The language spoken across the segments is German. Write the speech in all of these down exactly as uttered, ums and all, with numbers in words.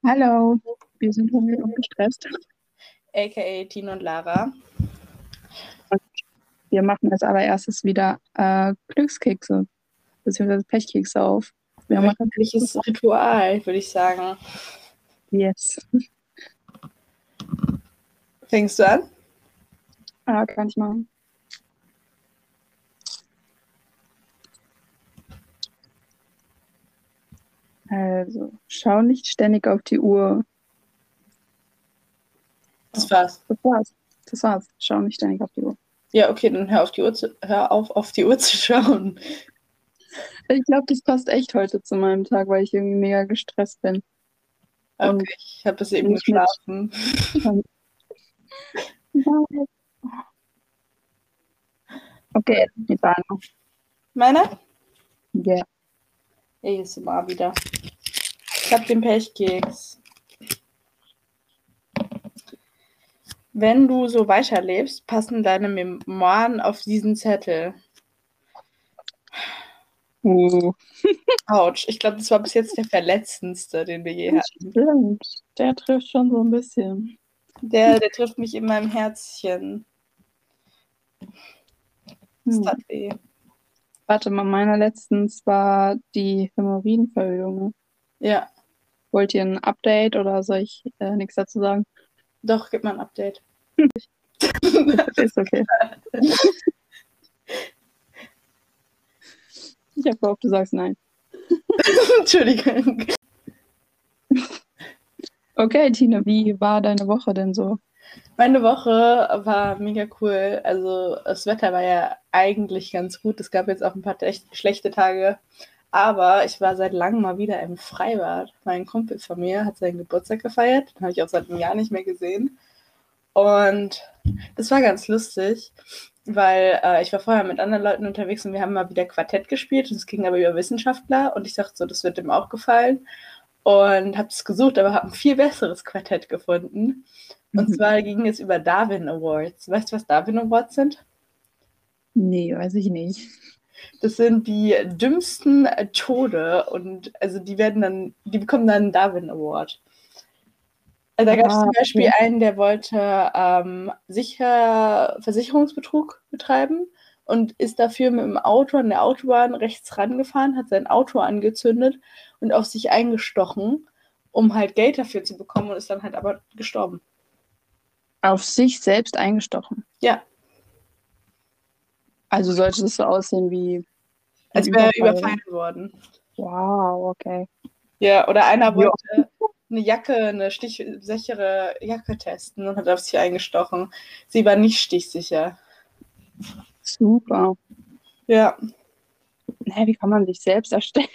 Hallo, wir sind hungrig und gestresst. aka Tino und Lara. Und wir machen als allererstes wieder äh, Glückskekse, beziehungsweise Pechkekse auf. Wir haben Wöchentliches Ritual, würde ich sagen. Yes. Fängst du an? Ah, kann ich machen. Also, schau nicht ständig auf die Uhr. Das war's. Das war's. Das war's. Schau nicht ständig auf die Uhr. Ja, okay, dann hör auf die Uhr zu, hör auf, auf die Uhr zu schauen. Ich glaube, das passt echt heute zu meinem Tag, weil ich irgendwie mega gestresst bin. Okay, Und ich habe bis eben nicht mit- geschlafen. Okay, die Bahn. Meiner? Ja. A S M R wieder. Ich habe den Pechkeks. Wenn du so weiterlebst, passen deine Memoiren auf diesen Zettel. Uh. Autsch, ich glaube, das war bis jetzt der verletzendste, den wir je hatten. Stimmt. Der trifft schon so ein bisschen. Der, der trifft mich in meinem Herzchen. Das Hm. tat weh. Warte mal, meiner letztens war die Hämorrhoidenverhütung. Ja, Wollt ihr ein Update oder soll ich äh, nichts dazu sagen? doch, gib mal ein Update. Ist okay. Ich habe gehofft, du sagst nein. Entschuldigung. Okay, Tina, wie war deine Woche denn so? Meine Woche war mega cool. Also das Wetter war ja eigentlich ganz gut. Es gab jetzt auch ein paar echt schlechte Tage. Aber ich war seit langem mal wieder im Freibad. Mein Kumpel von mir hat seinen Geburtstag gefeiert. Den habe ich auch seit einem Jahr nicht mehr gesehen. Und das war ganz lustig, weil äh, ich war vorher mit anderen Leuten unterwegs und wir haben mal wieder Quartett gespielt. Und es ging aber über Wissenschaftler. Und ich dachte so, das wird dem auch gefallen. Und habe es gesucht, aber habe ein viel besseres Quartett gefunden. Und Mhm. zwar ging es über Darwin Awards. Weißt du, was Darwin Awards sind? Nee, weiß ich nicht. Das sind die dümmsten Tode und also die werden dann, die bekommen dann einen Darwin Award. Also da gab es Ah, zum Beispiel okay. einen, der wollte ähm, sicher Versicherungsbetrug betreiben und ist dafür mit dem Auto an der Autobahn rechts rangefahren, hat sein Auto angezündet und auf sich eingestochen, um halt Geld dafür zu bekommen und ist dann halt aber gestorben. Auf sich selbst eingestochen. Ja, Also sollte das so aussehen wie ein als wäre er Überfall. überfallen worden. Wow, okay. Ja, oder einer Ja. wollte eine Jacke, eine stichsichere Jacke testen und hat auf sie eingestochen. Sie war nicht stichsicher. Super. Ja. Hä, wie kann man sich selbst erstellen?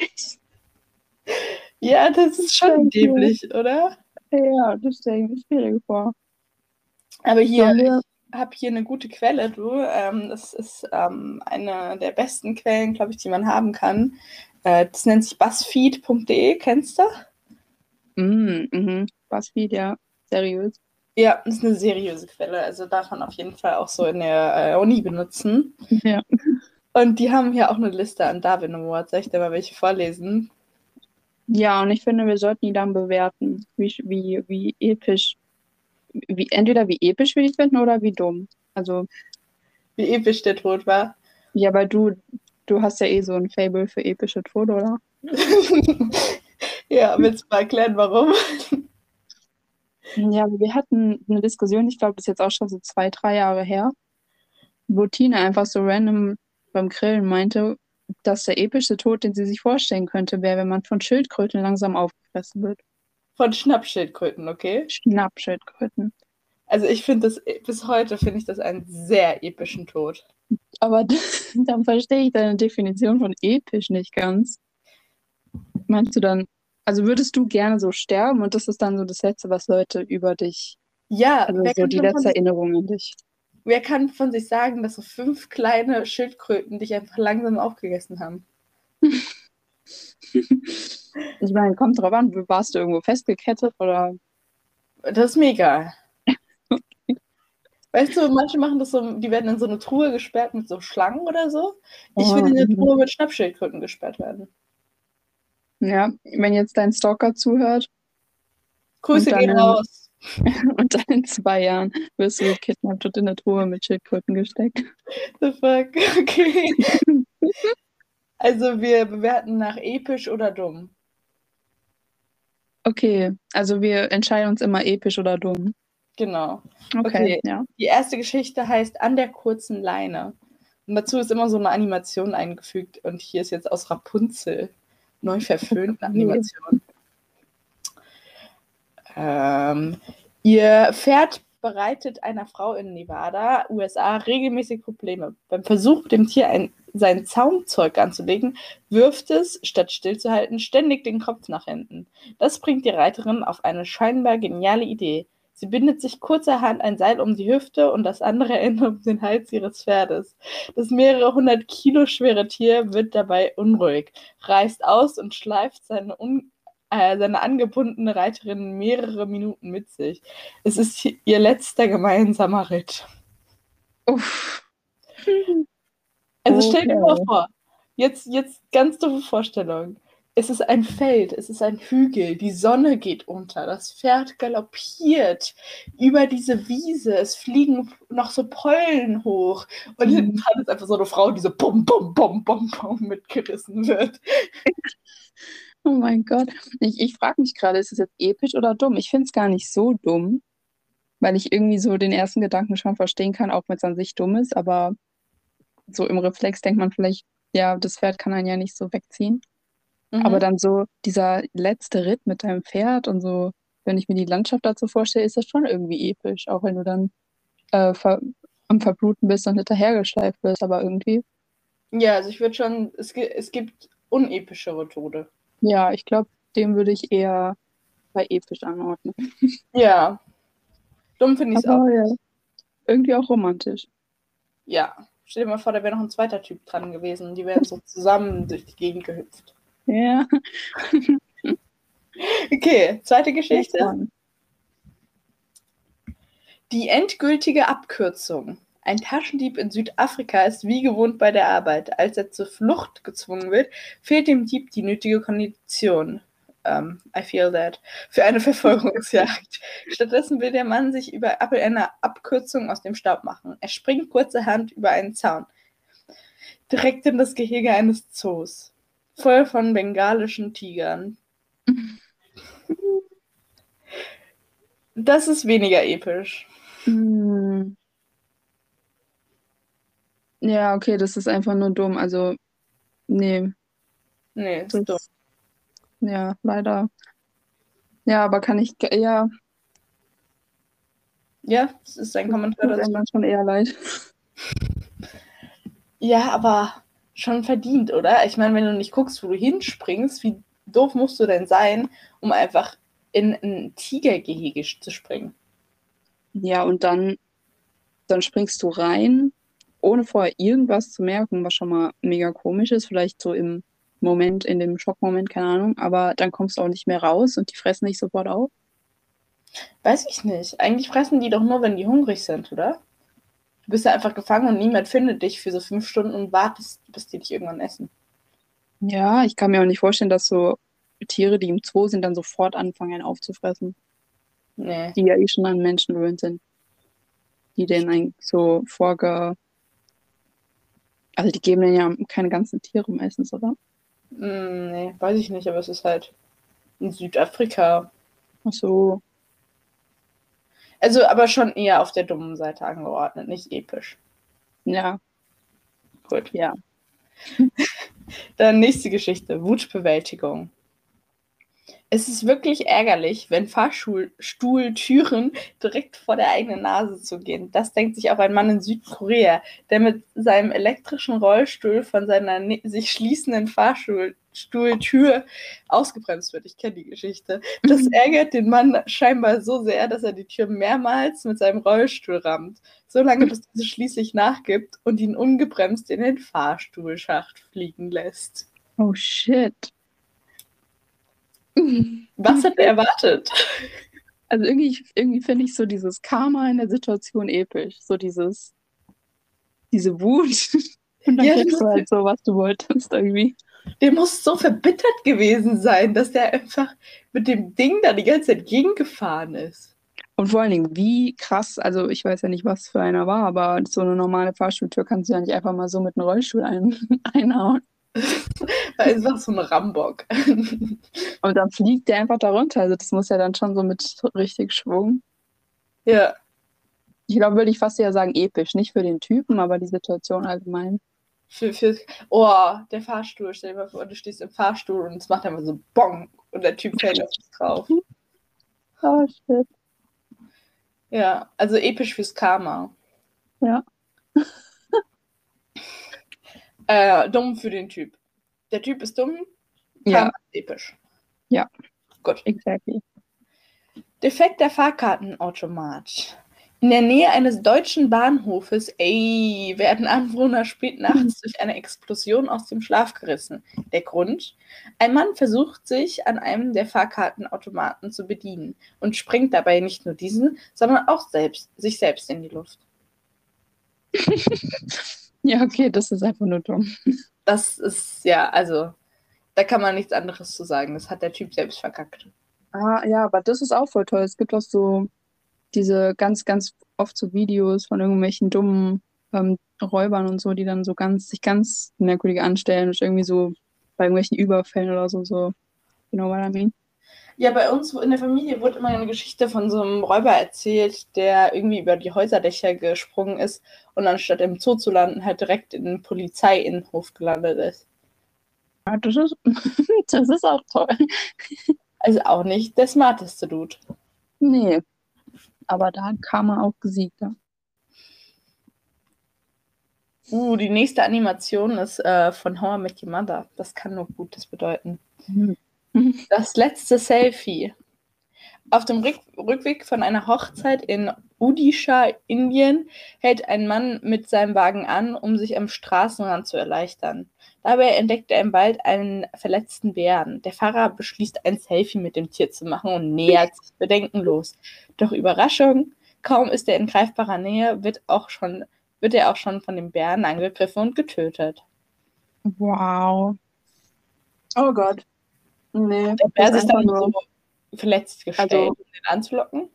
Ja, das ist schon dämlich, oder? Ja, das stelle ich mir schwierig vor. Aber hier, Sollen wir? ich habe hier eine gute Quelle, du. Ähm, das ist ähm, eine der besten Quellen, glaube ich, die man haben kann. Äh, das nennt sich buzzfeed punkt de, kennst du? Mm, mhm. BuzzFeed, ja. Seriös. Ja, das ist eine seriöse Quelle. Also darf man auf jeden Fall auch so in der äh, Uni benutzen. Ja. Und die haben hier auch eine Liste an Darwin Awards. Soll ich dir mal welche vorlesen? Ja, und ich finde, wir sollten die dann bewerten, wie, wie, wie episch, wie, entweder wie episch wir die finden oder wie dumm. Also, Wie episch der Tod war. ja, weil du, du hast ja eh so ein Faible für epische Tode, oder? Ja, willst du mal erklären, warum? Ja, wir hatten eine Diskussion, ich glaube, das ist jetzt auch schon so zwei, drei Jahre her, wo Tina einfach so random beim Grillen meinte, dass der epischste Tod, den sie sich vorstellen könnte, wäre, wenn man von Schildkröten langsam aufgefressen wird. Von Schnappschildkröten, okay? Schnappschildkröten. Also ich finde das, bis heute finde ich das einen sehr epischen Tod. Aber dann verstehe ich deine Definition von episch nicht ganz. Meinst du dann, also würdest du gerne so sterben und das ist dann so das Letzte, was Leute über dich, Ja, also wer so kann, die schon von letzte sich, Erinnerung an dich? wer kann von sich sagen, dass so fünf kleine Schildkröten dich einfach langsam aufgegessen haben? Ich meine, kommt drauf an, warst du irgendwo festgekettet oder? Das ist mir egal. Weißt du, manche machen das so, die werden in so eine Truhe gesperrt mit so Schlangen oder so. Ich will Oh, in eine mhm. Truhe mit Schnappschildkröten gesperrt werden. Ja, wenn jetzt dein Stalker zuhört, Und Grüße dann, gehen in, raus. und dann in zwei Jahren wirst du gekidnappt und in eine Truhe mit Schildkröten gesteckt. The fuck? Okay. Also wir bewerten nach episch oder dumm. Okay, also wir entscheiden uns immer episch oder dumm. Genau. Okay, Okay. ja. Die erste Geschichte heißt An der kurzen Leine. Und dazu ist immer so eine Animation eingefügt. Und hier ist jetzt aus Rapunzel. Neu verföhnte Animation. Ähm, ihr Pferd bereitet einer Frau in Nevada, U S A, regelmäßig Probleme. Beim Versuch, dem Tier ein, sein Zaumzeug anzulegen, wirft es, statt stillzuhalten, ständig den Kopf nach hinten. Das bringt die Reiterin auf eine scheinbar geniale Idee. Sie bindet sich kurzerhand ein Seil um die Hüfte und das andere Ende um den Hals ihres Pferdes. Das mehrere hundert Kilo schwere Tier wird dabei unruhig, reißt aus und schleift seine un äh, seine angebundene Reiterin mehrere Minuten mit sich. Es ist ihr letzter gemeinsamer Ritt. Uff. Also stell dir mal Okay. vor, jetzt, jetzt ganz doofe Vorstellung. Es ist ein Feld, es ist ein Hügel, die Sonne geht unter, das Pferd galoppiert über diese Wiese, es fliegen noch so Pollen hoch und Mhm. hinten dran ist einfach so eine Frau, die so bum, bum, bum, bum, bum mitgerissen wird. Oh mein Gott. Ich, ich frage mich gerade, ist es jetzt episch oder dumm? Ich finde es gar nicht so dumm, weil ich irgendwie so den ersten Gedanken schon verstehen kann, auch wenn es an sich dumm ist, aber so im Reflex denkt man vielleicht, ja, das Pferd kann einen ja nicht so wegziehen. Aber Mhm. dann so dieser letzte Ritt mit deinem Pferd und so, wenn ich mir die Landschaft dazu vorstelle, ist das schon irgendwie episch, auch wenn du dann äh, ver am Verbluten bist und hinterhergeschleift wirst, aber irgendwie, Ja, also ich würde schon, es, gi- es gibt unepischere Tode. ja, ich glaube, dem würde ich eher bei episch anordnen. Ja, dumm finde ich es auch. Aber ja, irgendwie auch romantisch. Ja, stell dir mal vor, da wäre noch ein zweiter Typ dran gewesen. Die wären so zusammen durch die Gegend gehüpft. Ja, Okay, zweite Geschichte. spannend. Die endgültige Abkürzung. Ein Taschendieb in Südafrika ist wie gewohnt bei der Arbeit. Als er zur Flucht gezwungen wird, fehlt dem Dieb die nötige Kondition. Um, I feel that. Für eine Verfolgungsjagd. Stattdessen will der Mann sich über eine Abkürzung aus dem Staub machen. Er springt kurzerhand über einen Zaun. Direkt in das Gehege eines Zoos. Voll von bengalischen Tigern. Das ist weniger episch. Hm. Ja, okay, das ist einfach nur dumm. Also, nee, Nee, ist dumm. das, ja, leider. Ja, aber kann ich, ja, Ja, das ist ein das Kommentar tut einem dazu. dann schon eher leid. Ja, aber schon verdient, oder? Ich meine, wenn du nicht guckst, wo du hinspringst, wie doof musst du denn sein, um einfach in ein Tigergehege zu springen? Ja, und dann, dann springst du rein, ohne vorher irgendwas zu merken, was schon mal mega komisch ist, vielleicht so im Moment, in dem Schockmoment, keine Ahnung, aber dann kommst du auch nicht mehr raus und die fressen dich sofort auf. Weiß ich nicht. Eigentlich fressen die doch nur, wenn die hungrig sind, oder? Du bist ja einfach gefangen und niemand findet dich für so fünf Stunden und wartest, bis die dich irgendwann essen. Ja, ich kann mir auch nicht vorstellen, dass so Tiere, die im Zoo sind, dann sofort anfangen, einen aufzufressen, Nee. die ja eh schon an Menschen gewöhnt sind, die denen eigentlich so vorge... Also die geben denen ja keine ganzen Tiere meistens, oder? Hm, nee, weiß ich nicht, aber es ist halt in Südafrika. Ach so, Also, aber schon eher auf der dummen Seite angeordnet, nicht episch. ja, Gut. ja. Dann nächste Geschichte: Wutbewältigung. Es ist wirklich ärgerlich, wenn Fahrstuhltüren direkt vor der eigenen Nase zugehen. Das denkt sich auch ein Mann in Südkorea, der mit seinem elektrischen Rollstuhl von seiner ne sich schließenden Fahrstuhltür ausgebremst wird. Ich kenne die Geschichte. Das ärgert den Mann scheinbar so sehr, dass er die Tür mehrmals mit seinem Rollstuhl rammt. So lange, bis diese schließlich nachgibt und ihn ungebremst in den Fahrstuhlschacht fliegen lässt. Oh shit. Was hat er erwartet? Also irgendwie, irgendwie finde ich so dieses Karma in der Situation episch. So dieses, diese Wut. Und dann Ja, kriegst du halt so, was du wolltest irgendwie. der muss so verbittert gewesen sein, dass der einfach mit dem Ding da die ganze Zeit gegengefahren ist. Und vor allen Dingen, wie krass, also ich weiß ja nicht, was für einer war, aber so eine normale Fahrstuhltür kannst du ja nicht einfach mal so mit einem Rollstuhl ein einhauen. Weil es war so ein Rambock. Und dann fliegt der einfach da runter. Also das muss ja dann schon so mit richtig Schwung. Ja. Ich glaube, würde ich fast eher sagen episch. Nicht für den Typen, aber die Situation allgemein. Für, für, oh, der Fahrstuhl. Stell dir mal vor, du stehst im Fahrstuhl und es macht einfach so Bong und der Typ fällt auf dich drauf. Oh, shit. Ja, also episch fürs Karma. Ja. Äh, dumm für den Typ. Der Typ ist dumm, Karma Ja. ist episch. Ja. Gut. Exactly. Defekter Fahrkartenautomat. In der Nähe eines deutschen Bahnhofes, ey, werden Anwohner spät nachts durch eine Explosion aus dem Schlaf gerissen. Der Grund? Ein Mann versucht sich an einem der Fahrkartenautomaten zu bedienen und springt dabei nicht nur diesen, sondern auch selbst, sich selbst in die Luft. Ja, okay, das ist einfach nur dumm. Das ist, ja, also, da kann man nichts anderes zu sagen. Das hat der Typ selbst verkackt. Ah, ja, aber das ist auch voll toll. Es gibt auch so diese ganz, ganz oft so Videos von irgendwelchen dummen ähm, Räubern und so, die dann so ganz, sich ganz merkwürdig anstellen und irgendwie so bei irgendwelchen Überfällen oder so, so, you know what I mean? Ja, bei uns in der Familie wurde immer eine Geschichte von so einem Räuber erzählt, der irgendwie über die Häuserdächer gesprungen ist und anstatt im Zoo zu landen, halt direkt in den Polizeiinnenhof gelandet ist. Ja, das ist, das ist auch toll. Also auch nicht der smarteste Dude. Nee, aber da hat Karma auch gesiegt. Ja. Uh, die nächste Animation ist äh, von How I Met Your Mother. Das kann nur Gutes bedeuten. Mhm. Das letzte Selfie. Auf dem Rück Rückweg von einer Hochzeit in Odisha, Indien, hält ein Mann mit seinem Wagen an, um sich am Straßenrand zu erleichtern. Dabei entdeckt er im Wald einen verletzten Bären. Der Fahrer beschließt, ein Selfie mit dem Tier zu machen und nähert sich bedenkenlos. Doch Überraschung, kaum ist er in greifbarer Nähe, wird, auch schon, wird er auch schon von dem Bären angegriffen und getötet. Wow. Oh Gott. Nee, Der Bär das ist sich dann einfach nur. so verletzt gestellt, Also- um den anzulocken.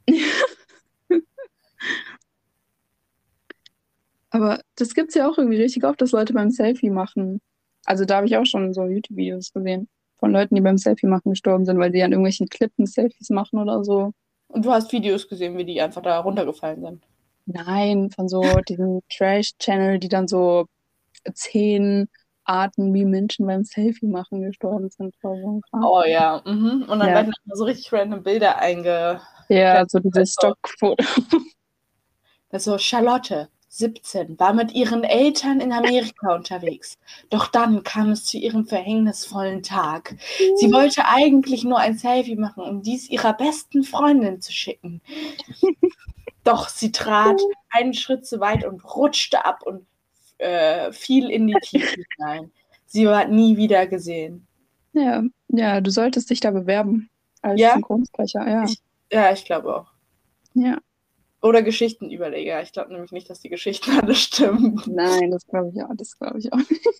Aber das gibt's ja auch irgendwie richtig oft, dass Leute beim Selfie machen. Also da habe ich auch schon so YouTube-Videos gesehen von Leuten, die beim Selfie machen gestorben sind, weil die an irgendwelchen Klippen Selfies machen oder so. Und du hast Videos gesehen, wie die einfach da runtergefallen sind. Nein, von so diesem Trash-Channel, die dann so zehn Arten, wie Menschen beim Selfie machen gestorben sind. Oder so ein Kram. Oh ja, mhm. Und dann Ja. werden immer so richtig random Bilder einge... Ja, so diese Also- Stockfotos. Also Charlotte, siebzehn, war mit ihren Eltern in Amerika unterwegs. Doch dann kam es zu ihrem verhängnisvollen Tag. Sie wollte eigentlich nur ein Selfie machen, um dies ihrer besten Freundin zu schicken. Doch sie trat einen Schritt zu weit und rutschte ab und äh, fiel in die Tiefe hinein. Sie war nie wieder gesehen. Ja, ja, du solltest dich da bewerben als Ja? Synchronsprecher, ja. Ich- Ja, ich glaube auch. Ja. Oder Geschichtenüberleger. Ich glaube nämlich nicht, dass die Geschichten alle stimmen. Nein, das glaube ich auch, das glaube ich auch.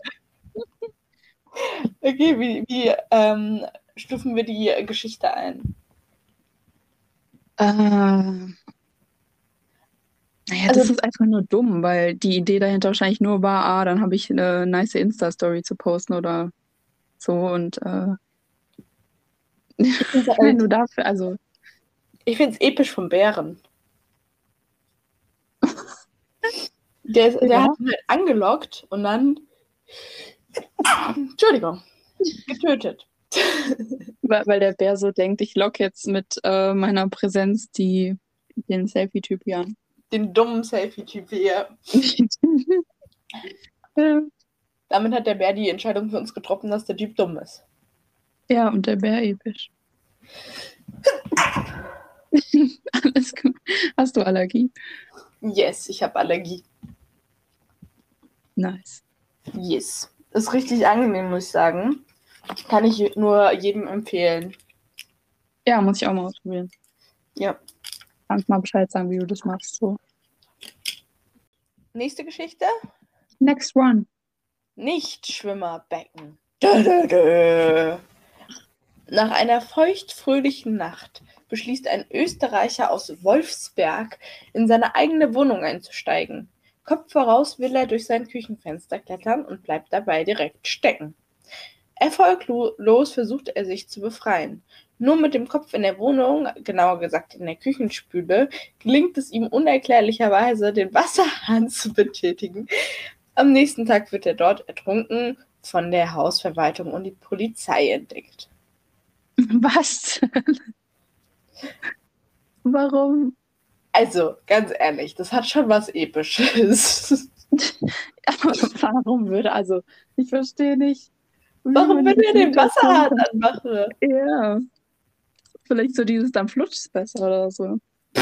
Okay, wie, wie ähm, stufen wir die Geschichte ein? Äh, naja, Also- das ist einfach nur dumm, weil die Idee dahinter wahrscheinlich nur war, ah, dann habe ich eine nice Insta-Story zu posten oder so und äh, wenn du dafür, also Ich finde es episch vom Bären. Der, ist, der Ja. hat ihn halt angelockt und dann, Entschuldigung, getötet. weil, weil der Bär so denkt, ich locke jetzt mit äh, meiner Präsenz die, den Selfie-Typ hier an. Den dummen Selfie-Typ hier. Damit hat der Bär die Entscheidung für uns getroffen, dass der Typ dumm ist. Ja, und der Bär episch. Alles gut. Hast du Allergie? Yes, ich habe Allergie. Nice. Yes. Ist richtig angenehm, muss ich sagen. Kann ich nur jedem empfehlen. Ja, muss ich auch mal ausprobieren. Ja. Kannst mal Bescheid sagen, wie du das machst. So. Nächste Geschichte. Next one. Nichtschwimmerbecken. Dö, dö, dö. Nach einer feuchtfröhlichen Nacht beschließt ein Österreicher aus Wolfsberg, in seine eigene Wohnung einzusteigen. Kopf voraus will er durch sein Küchenfenster klettern und bleibt dabei direkt stecken. Erfolglos versucht er sich zu befreien. Nur mit dem Kopf in der Wohnung, genauer gesagt in der Küchenspüle, gelingt es ihm unerklärlicherweise, den Wasserhahn zu betätigen. Am nächsten Tag wird er dort ertrunken von der Hausverwaltung und die Polizei entdeckt. Was? Warum? Also, ganz ehrlich, das hat schon was Episches. Aber warum würde, also, ich verstehe nicht. wie Warum man würde die er den Situation Wasserhahn kon- anmachen? Ja, vielleicht so dieses, dann flutscht es besser oder so.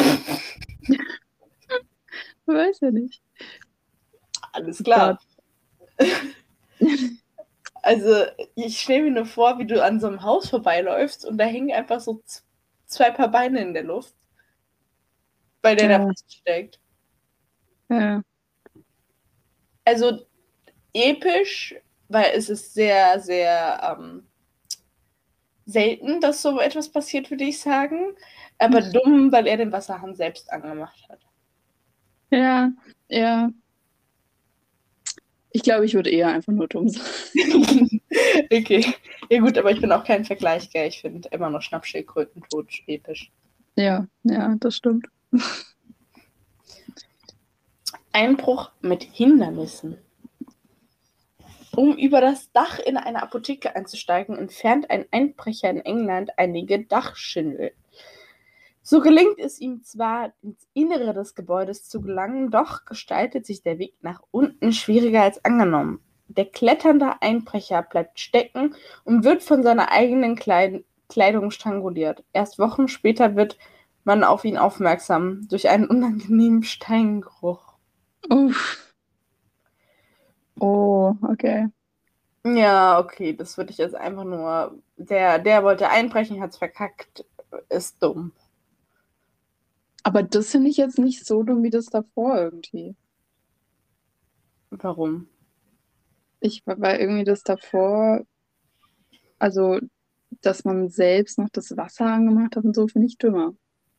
Ich weiß ja nicht. Alles klar. Gott. Also, ich stelle mir nur vor, wie du an so einem Haus vorbeiläufst und da hängen einfach so z- zwei Paar Beine in der Luft, weil der da Ja, feststeckt. ja. Also, episch, weil es ist sehr, sehr ähm, selten, dass so etwas passiert, würde ich sagen. Aber dumm, weil er den Wasserhahn selbst angemacht hat. Ja, ja. Ich glaube, ich würde eher einfach nur dumm sein. Okay. Ja gut, aber ich bin auch kein Vergleich, gell? Ich finde immer noch Schnappschildkrötentod episch. Ja, ja, das stimmt. Einbruch mit Hindernissen. Um über das Dach in eine Apotheke einzusteigen, entfernt ein Einbrecher in England einige Dachschindeln. So gelingt es ihm zwar, ins Innere des Gebäudes zu gelangen, doch gestaltet sich der Weg nach unten schwieriger als angenommen. Der kletternde Einbrecher bleibt stecken und wird von seiner eigenen Kleid- Kleidung stranguliert. Erst Wochen später wird man auf ihn aufmerksam durch einen unangenehmen Steingeruch. Uff. Oh, okay. Ja, okay, das würde ich jetzt einfach nur. Der, der wollte einbrechen, hat's verkackt, ist dumm. Aber das finde ich jetzt nicht so dumm wie das davor irgendwie. Warum? Ich, weil irgendwie das davor, also, dass man selbst noch das Wasser angemacht hat und so, finde ich dümmer.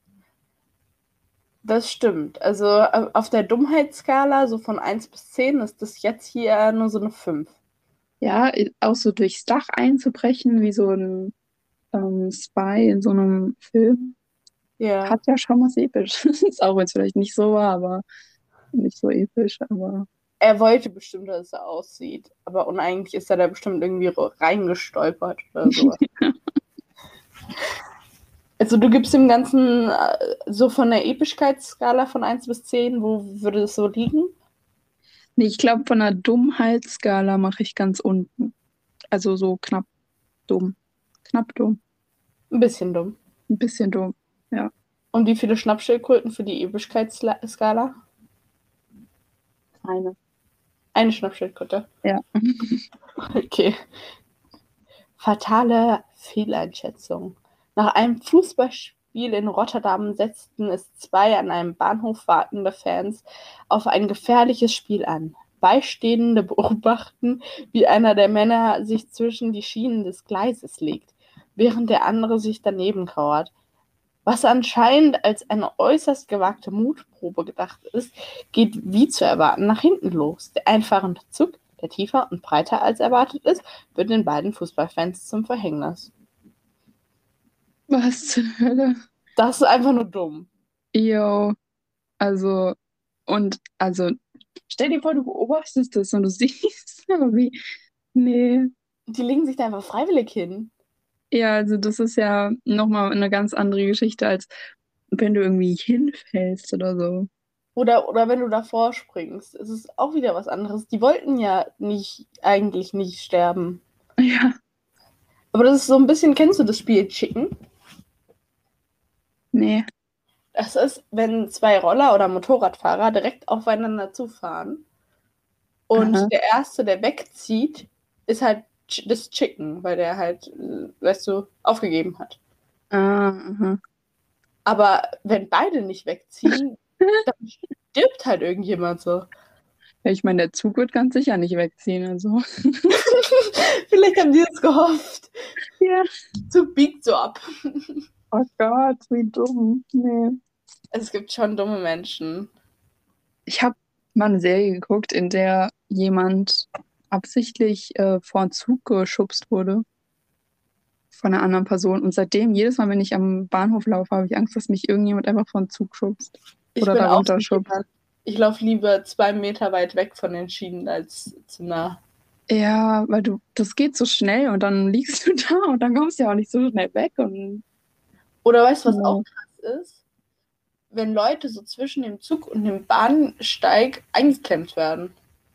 Das stimmt. Also äh, auf der Dummheitsskala, so von eins bis zehn, ist das jetzt hier nur so eine fünf. Ja, auch so durchs Dach einzubrechen, wie so ein ähm, Spy in so einem Film, Ja. hat ja schon was Episches. Ist auch jetzt vielleicht nicht so war, aber nicht so episch, aber Er wollte bestimmt, dass es so aussieht. Aber uneigentlich ist er da bestimmt irgendwie reingestolpert oder so. Also du gibst dem Ganzen äh, so von der Epischkeitsskala von eins bis zehn, wo würde es so liegen? nee, ich glaube, von der Dummheitsskala mache ich ganz unten. Also so knapp dumm. Knapp dumm. Ein bisschen dumm. Ein bisschen dumm. Ja. Und wie viele Schnappschildkröten für die Ewigkeitsskala? Eine. Eine Schnappschildkröte. Ja. Okay. Fatale Fehleinschätzung. Nach einem Fußballspiel in Rotterdam setzten es zwei an einem Bahnhof wartende Fans auf ein gefährliches Spiel an. Beistehende beobachten, wie einer der Männer sich zwischen die Schienen des Gleises legt, während der andere sich daneben kauert. Was anscheinend als eine äußerst gewagte Mutprobe gedacht ist, geht wie zu erwarten nach hinten los. Der einfahrende Zug, der tiefer und breiter als erwartet ist, wird den beiden Fußballfans zum Verhängnis. Was zur Hölle? Das ist einfach nur dumm. Jo. Also, und also, stell dir vor, du beobachtest das und du siehst, aber wie. Nee. Die legen sich da einfach freiwillig hin. Ja, also das ist ja nochmal eine ganz andere Geschichte, als wenn du irgendwie hinfällst oder so. Oder, oder wenn du davor springst. Es ist auch wieder was anderes. Die wollten ja nicht, eigentlich nicht sterben. Ja. Aber das ist so ein bisschen, kennst du das Spiel Chicken? Nee. Das ist, wenn zwei Roller- oder Motorradfahrer direkt aufeinander zufahren und Aha. der Erste, der wegzieht, ist halt ch- das Chicken, weil der halt, äh, weißt du, aufgegeben hat. Ah, aha. Aber wenn beide nicht wegziehen, dann stirbt halt irgendjemand so. Ja, ich meine, der Zug wird ganz sicher nicht wegziehen, also. Vielleicht haben die es gehofft. Ja. Zug biegt so ab. Oh Gott, wie dumm. Nee. Es gibt schon dumme Menschen. Ich habe mal eine Serie geguckt, in der jemand absichtlich äh, vor einen Zug geschubst wurde von einer anderen Person. Und seitdem, jedes Mal, wenn ich am Bahnhof laufe, habe ich Angst, dass mich irgendjemand einfach vor einen Zug schubst. Ich Oder bin auch darunter so schubst. jemand. Ich laufe lieber zwei Meter weit weg von den Schienen als zu nah. Ja, weil du, das geht so schnell und dann liegst du da und dann kommst du ja auch nicht so schnell weg. Und Oder weißt du, was auch ja. krass ist? Wenn Leute so zwischen dem Zug und dem Bahnsteig eingeklemmt werden.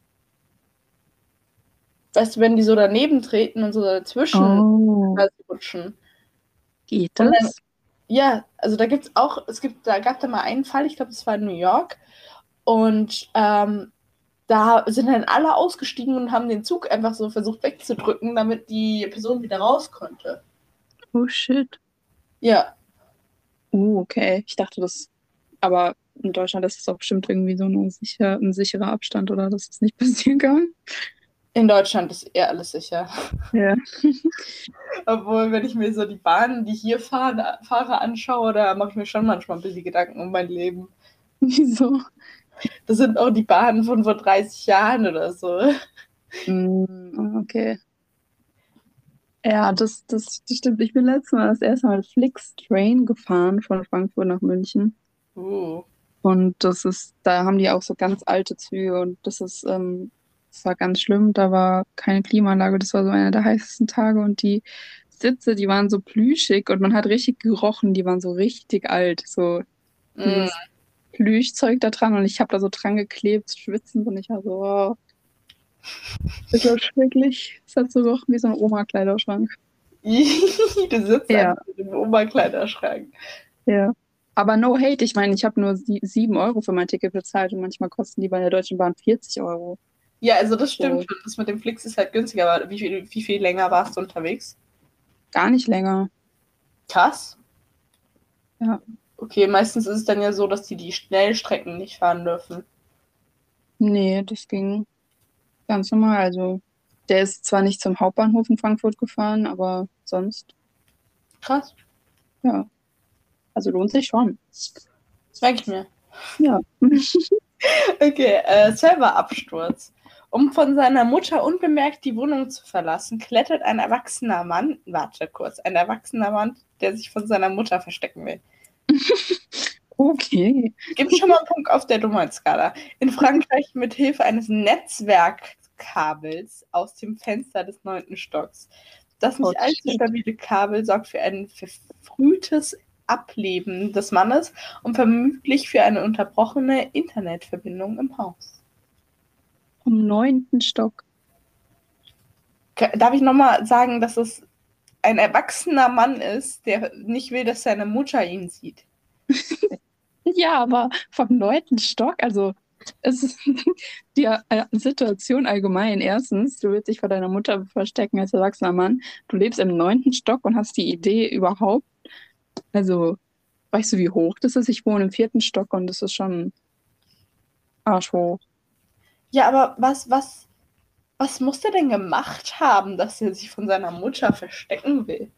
Weißt du, wenn die so daneben treten und so dazwischen Oh, quasi rutschen. geht Und dann, das? ja, also da gibt es auch, es gibt, da gab da mal einen Fall, ich glaube, es war in New York. Und ähm, da sind dann alle ausgestiegen und haben den Zug einfach so versucht wegzudrücken, damit die Person wieder raus konnte. Oh shit. Ja, Oh, okay. Ich dachte, das. Aber in Deutschland ist es auch bestimmt irgendwie so eine sicher, ein sicherer Abstand, oder dass es nicht passieren kann. in Deutschland ist eher alles sicher. Ja. Obwohl, wenn ich mir so die Bahnen, die hier fahren, fahre, anschaue, da mache ich mir schon manchmal ein bisschen Gedanken um mein Leben. Wieso? Das sind auch die Bahnen von vor dreißig Jahren oder so. Mm, okay. Ja, das, das, das stimmt. Ich bin letztes Mal das erste Mal Flix-Train gefahren von Frankfurt nach München. Uh. Und das ist, da haben die auch so ganz alte Züge und das ist, ähm, das war ganz schlimm. Da war keine Klimaanlage. Das war so einer der heißesten Tage und die Sitze, die waren so plüschig und man hat richtig gerochen. Die waren so richtig alt. So Mm. dieses Plüschzeug da dran und ich habe da so dran geklebt, schwitzend und ich war so, oh, das war schrecklich. Es hat so gerochen wie so ein Oma-Kleiderschrank. Du sitzt Ja, einfach im Oberkleiderschrank. ja. Aber no hate, ich meine, ich habe nur sie sieben Euro für mein Ticket bezahlt und manchmal kosten die bei der Deutschen Bahn vierzig Euro. Ja, also das stimmt So, schon. Das mit dem Flix ist halt günstiger, aber wie viel, wie viel länger warst du unterwegs? gar nicht länger. Krass. Ja. Okay, meistens ist es dann ja so, dass die die Schnellstrecken nicht fahren dürfen. Nee, das ging ganz normal. Also, der ist zwar nicht zum Hauptbahnhof in Frankfurt gefahren, aber sonst, Krass. ja. Also lohnt sich schon. Das merke ich mir. Ja. Okay, äh, Serverabsturz. Um von seiner Mutter unbemerkt die Wohnung zu verlassen, klettert ein erwachsener Mann, warte kurz, ein erwachsener Mann, der sich von seiner Mutter verstecken will. Okay. Gibt schon mal einen Punkt auf der Dummheitsskala. In Frankreich mit Hilfe eines Netzwerkkabels aus dem Fenster des neunten Stocks. Das Oh, nicht allzu shit. stabile Kabel sorgt für ein verfrühtes Ableben des Mannes und vermutlich für eine unterbrochene Internetverbindung im Haus. Vom neunten Stock. K- Darf ich nochmal sagen, dass es ein erwachsener Mann ist, der nicht will, dass seine Mutter ihn sieht? Ja, aber vom neunten Stock, also es ist die äh, Situation allgemein. Erstens, du willst dich vor deiner Mutter verstecken als erwachsener Mann. Du lebst im neunten Stock und hast die Idee überhaupt. Also, weißt du, wie hoch das ist? Ich wohne im vierten Stock und das ist schon arschhoch. Ja, aber was, was, was muss der denn gemacht haben, dass er sich von seiner Mutter verstecken will?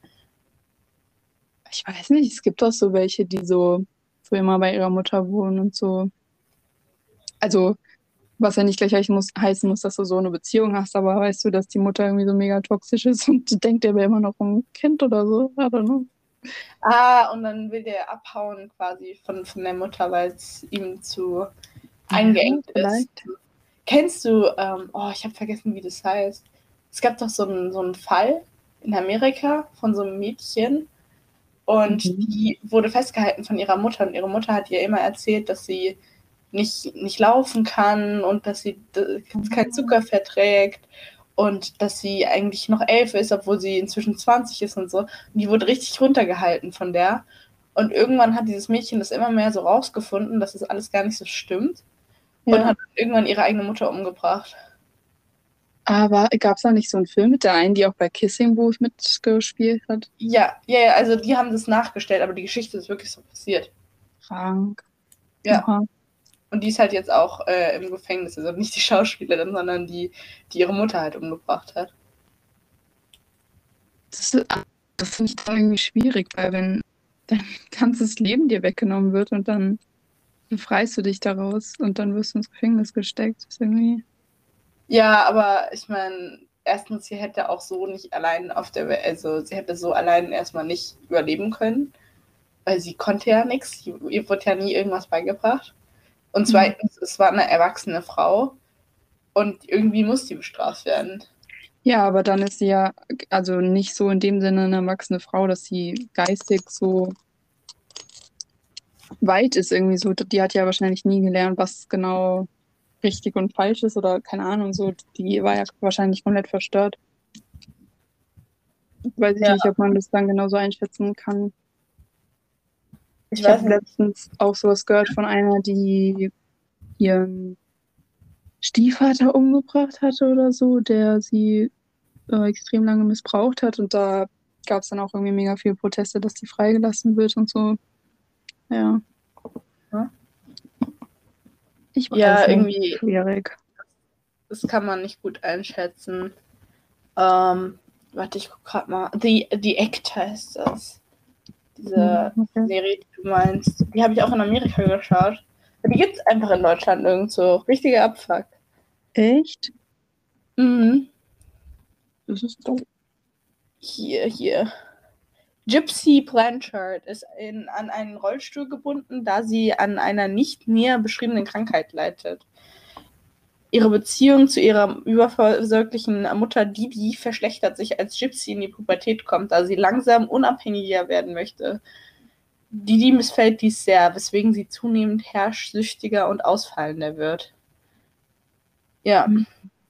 Ich weiß nicht, es gibt auch so welche, die so für immer bei ihrer Mutter wohnen und so. Also, was ja nicht gleich heißen muss, heißen muss, dass du so eine Beziehung hast, aber weißt du, dass die Mutter irgendwie so mega toxisch ist und die denkt, der wäre immer noch ein Kind oder so. I don't know. Ah, und dann will der abhauen quasi von, von der Mutter, weil es ihm zu eingeengt Ja, ist. vielleicht. Kennst du, ähm, oh, ich habe vergessen, wie das heißt. Es gab doch so einen, so einen Fall in Amerika von so einem Mädchen und Mhm. die wurde festgehalten von ihrer Mutter und ihre Mutter hat ihr immer erzählt, dass sie nicht, nicht laufen kann und dass sie d- kein Zucker verträgt und dass sie eigentlich noch elf ist, obwohl sie inzwischen zwanzig ist und so. Und die wurde richtig runtergehalten von der. Und irgendwann hat dieses Mädchen das immer mehr so rausgefunden, dass das alles gar nicht so stimmt und Ja. hat irgendwann ihre eigene Mutter umgebracht. Aber gab es da nicht so einen Film mit der einen, die auch bei Kissing Booth mitgespielt hat? Ja, ja, ja, also die haben das nachgestellt, aber die Geschichte ist wirklich so passiert. Krank. Ja. Oha. Und die ist halt jetzt auch äh, im Gefängnis. Also nicht die Schauspielerin, sondern die, die ihre Mutter halt umgebracht hat. Das, das finde ich dann irgendwie schwierig, weil wenn dein ganzes Leben dir weggenommen wird und dann befreist du dich daraus und dann wirst du ins Gefängnis gesteckt. Das ist irgendwie. Ja, aber ich meine, erstens, sie hätte auch so nicht allein auf der Welt, also sie hätte so allein erstmal nicht überleben können, weil sie konnte ja nichts, ihr wurde ja nie irgendwas beigebracht. Und zweitens, mhm. es war eine erwachsene Frau und irgendwie muss die bestraft werden. Ja, aber dann ist sie ja also nicht so in dem Sinne eine erwachsene Frau, dass sie geistig so weit ist irgendwie so. Die hat ja wahrscheinlich nie gelernt, was genau richtig und falsch ist oder keine Ahnung so. Die war ja wahrscheinlich komplett verstört. Weiß ich ja. nicht, ob man das dann genauso einschätzen kann. Ich, ich habe letztens auch sowas gehört von einer, die ihren Stiefvater umgebracht hatte oder so, der sie äh, extrem lange missbraucht hat. Und da gab es dann auch irgendwie mega viele Proteste, dass die freigelassen wird und so. Ja. ja. Ich weiß ja, nicht. irgendwie schwierig. Das kann man nicht gut einschätzen. Ähm, warte, ich guck gerade mal. The, The Act heißt das. Diese okay. Serie, die du meinst. Die habe ich auch in Amerika geschaut. Die gibt es einfach in Deutschland nirgendwo. Richtiger Abfuck. Echt? Mhm. Das ist doof. Hier, hier. Gypsy Blanchard ist in, an einen Rollstuhl gebunden, da sie an einer nicht näher beschriebenen Krankheit leidet. Ihre Beziehung zu ihrer überversorglichen Mutter Didi verschlechtert sich, als Gypsy in die Pubertät kommt, da sie langsam unabhängiger werden möchte. Didi missfällt dies sehr, weswegen sie zunehmend herrschsüchtiger und ausfallender wird. Ja. Mhm.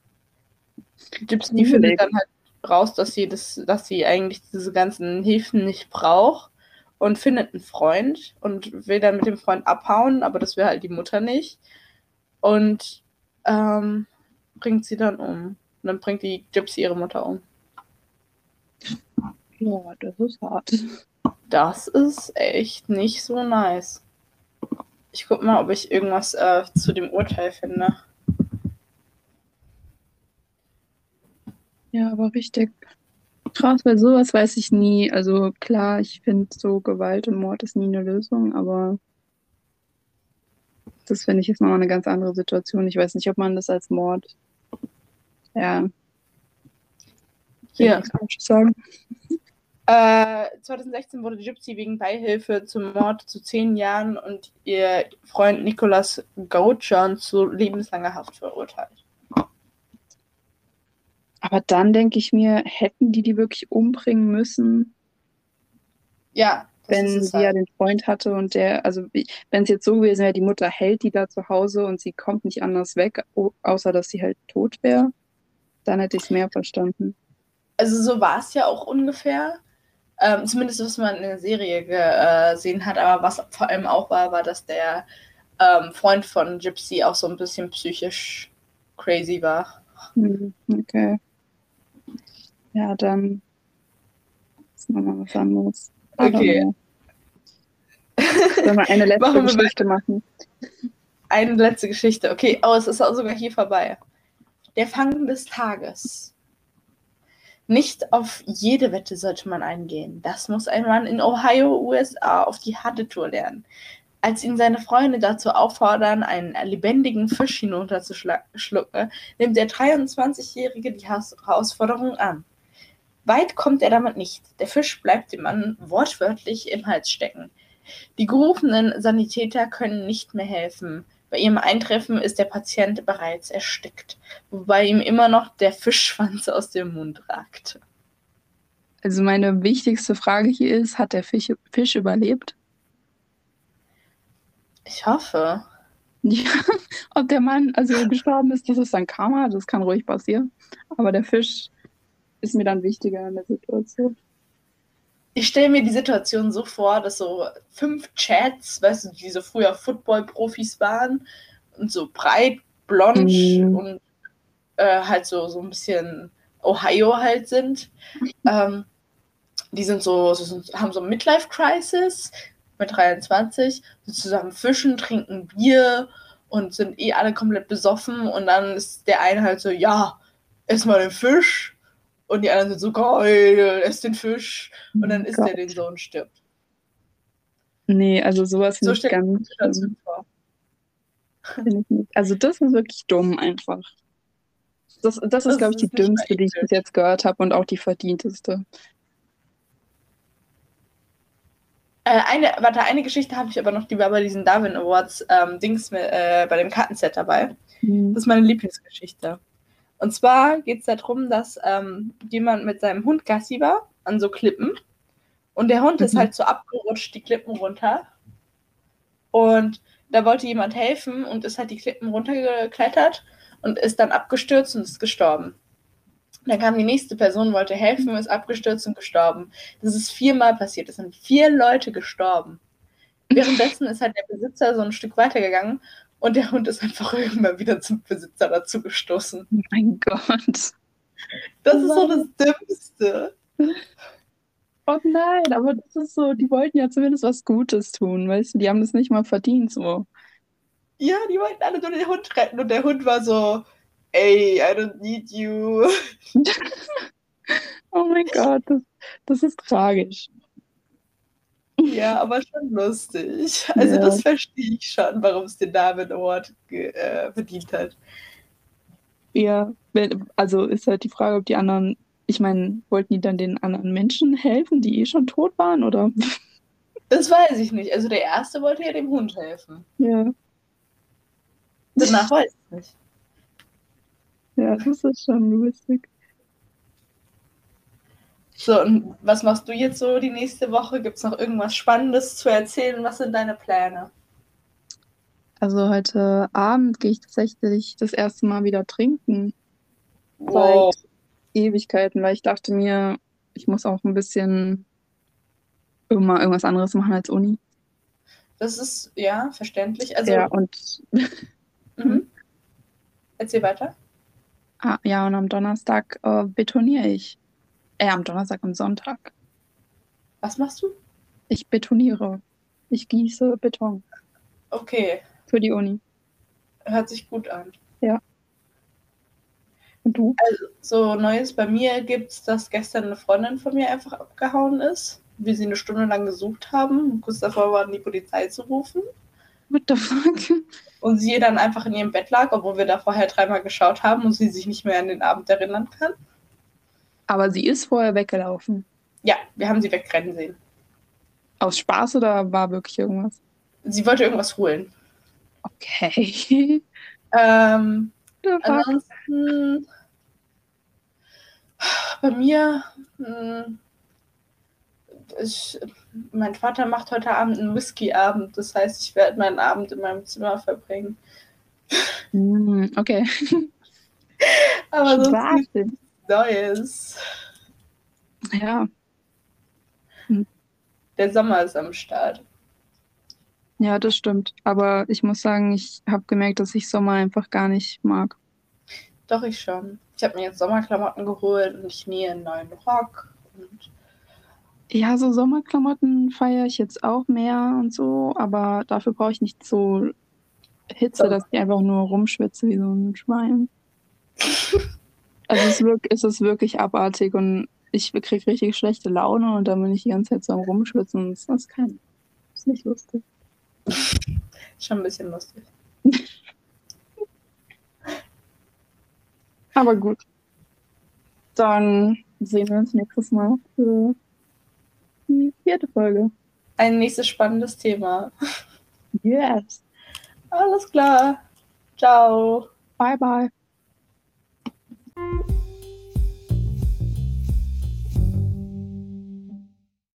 Gypsy findet dann halt raus, dass sie das, dass sie eigentlich diese ganzen Hilfen nicht braucht und findet einen Freund und will dann mit dem Freund abhauen, aber das will halt die Mutter nicht. Und ähm, bringt sie dann um. Und dann bringt die Gypsy ihre Mutter um. Ja, das ist hart. Das ist echt nicht so nice. Ich guck mal, ob ich irgendwas äh, zu dem Urteil finde. Ja, aber richtig krass, weil sowas weiß ich nie. Also klar, ich finde so Gewalt und Mord ist nie eine Lösung, aber das finde ich jetzt nochmal eine ganz andere Situation. Ich weiß nicht, ob man das als Mord, ja, hier sagen. Äh, zwanzig sechzehn wurde Gypsy wegen Beihilfe zum Mord zu zehn Jahren und ihr Freund Nicholas Goetschan zu lebenslanger Haft verurteilt. Aber dann denke ich mir, hätten die die wirklich umbringen müssen? Ja. Wenn sie halt. ja den Freund hatte und der, also wenn es jetzt so gewesen wäre, die Mutter hält die da zu Hause und sie kommt nicht anders weg, außer dass sie halt tot wäre, dann hätte ich es mehr verstanden. Also so war es ja auch ungefähr. Ähm, zumindest was man in der Serie gesehen hat, aber was vor allem auch war, war, dass der ähm, Freund von Gypsy auch so ein bisschen psychisch crazy war. Okay. Ja, dann ist nochmal was anderes. Okay. Sollen wir eine letzte machen wir Geschichte machen? Eine letzte Geschichte. Okay, oh, es ist auch sogar hier vorbei. Der Fang des Tages. Nicht auf jede Wette sollte man eingehen. Das muss ein Mann in Ohio, U S A, auf die harte Tour lernen. Als ihn seine Freunde dazu auffordern, einen lebendigen Fisch hinunterzuschlucken, nimmt der dreiundzwanzigjährige die Herausforderung an. Weit kommt er damit nicht. Der Fisch bleibt dem Mann wortwörtlich im Hals stecken. Die gerufenen Sanitäter können nicht mehr helfen. Bei ihrem Eintreffen ist der Patient bereits erstickt, wobei ihm immer noch der Fischschwanz aus dem Mund ragt. Also meine wichtigste Frage hier ist, hat der Fisch, Fisch überlebt? Ich hoffe. Ja, ob der Mann also gestorben ist, das ist dann Karma, das kann ruhig passieren. Aber der Fisch ist mir dann wichtiger in der Situation. Ich stelle mir die Situation so vor, dass so fünf Chats, weißt du, die so früher Football-Profis waren und so breit, blond mhm. und äh, halt so, so ein bisschen Ohio halt sind. Ähm, die sind so, so, haben so Midlife-Crisis mit dreiundzwanzig, so zusammen fischen, trinken Bier und sind eh alle komplett besoffen und dann ist der eine halt so, ja, ess mal den Fisch und die anderen sind so, geil, ess den Fisch und dann Oh isst Gott. der den so und stirbt. Nee, also sowas finde So ich stelle ich mir die ganz Situation schlimm. vor. Finde ich nicht. Also das ist wirklich dumm einfach. Das, das ist, Das glaube ich, die ist nicht mal dümmste, die ich bis ethisch. jetzt gehört habe und auch die verdienteste. Äh, eine, warte, eine Geschichte habe ich aber noch, die war bei diesen Darwin Awards ähm, Dings mit, äh, bei dem Kartenset dabei. Mhm. Das ist meine Lieblingsgeschichte. Und zwar geht es darum, dass ähm, jemand mit seinem Hund Gassi war an so Klippen und der Hund Mhm. ist halt so abgerutscht, die Klippen runter. Und da wollte jemand helfen und ist halt die Klippen runtergeklettert und ist dann abgestürzt und ist gestorben. Dann kam die nächste Person, wollte helfen, ist abgestürzt und gestorben. Das ist viermal passiert. Es sind vier Leute gestorben. Währenddessen ist halt der Besitzer so ein Stück weitergegangen und der Hund ist einfach irgendwann wieder zum Besitzer dazu gestoßen. Oh mein Gott. Das ist so das Dümmste. Oh nein, aber das ist so, die wollten ja zumindest was Gutes tun, weißt du, die haben das nicht mal verdient, so. Ja, die wollten alle nur den Hund retten und der Hund war so, ey, I don't need you. Oh mein Gott, das, das ist tragisch. Ja, aber schon lustig. Also Ja. das verstehe ich schon, warum es den Darwin Award äh, verdient hat. Ja, wenn- also ist halt die Frage, ob die anderen, ich meine, wollten die dann den anderen Menschen helfen, die eh schon tot waren, oder? Das weiß ich nicht. Also der Erste wollte ja dem Hund helfen. Ja, Danach weiß ich nicht. ja, das ist schon lustig. So, und was machst du jetzt so die nächste Woche? Gibt es noch irgendwas Spannendes zu erzählen? Was sind deine Pläne? Also heute Abend gehe ich tatsächlich das erste Mal wieder trinken. Wow. Seit Ewigkeiten, weil ich dachte mir, ich muss auch ein bisschen immer irgendwas anderes machen als Uni. Das ist, ja, verständlich. Also, Ja, und mhm. Erzähl weiter. ah, ja, und am Donnerstag äh, betoniere ich. Äh, am Donnerstag und Sonntag. Was machst du? Ich betoniere. Ich gieße Beton Okay, für die Uni. hört sich gut an. Ja. Und du? Also, so Neues bei mir gibt es, dass gestern eine Freundin von mir einfach abgehauen ist. Wir sie eine Stunde lang gesucht haben und kurz davor waren, die Polizei zu rufen. What the fuck? Und sie dann einfach in ihrem Bett lag, obwohl wir da vorher dreimal geschaut haben und sie sich nicht mehr an den Abend erinnern kann. Aber sie ist vorher weggelaufen. Ja, wir haben sie wegrennen sehen. Aus Spaß oder war wirklich irgendwas? Sie wollte irgendwas holen. Okay. Ähm, The fuck? ansonsten bei mir, mh, ich, mein Vater macht heute Abend einen Whisky-Abend. Das heißt, ich werde meinen Abend in meinem Zimmer verbringen. Mm, okay. Aber sonst Warte. nichts Neues. Ja. Der Sommer ist am Start. Ja, das stimmt. Aber ich muss sagen, ich habe gemerkt, dass ich Sommer einfach gar nicht mag. Doch, ich schon. Ich habe mir jetzt Sommerklamotten geholt und ich nähe einen neuen Rock. Und Ja, so Sommerklamotten feiere ich jetzt auch mehr und so, aber dafür brauche ich nicht so Hitze, Sommer. dass ich einfach nur rumschwitze wie so ein Schwein. Also es ist wirklich, es ist wirklich abartig und ich kriege richtig schlechte Laune und dann bin ich die ganze Zeit so am Rumschwitzen und das ist kein, das ist nicht lustig. Schon ein bisschen lustig. Aber gut. Dann sehen wir uns nächstes Mal für die vierte Folge. Ein nächstes spannendes Thema. Yes. Alles klar. Ciao. Bye, bye.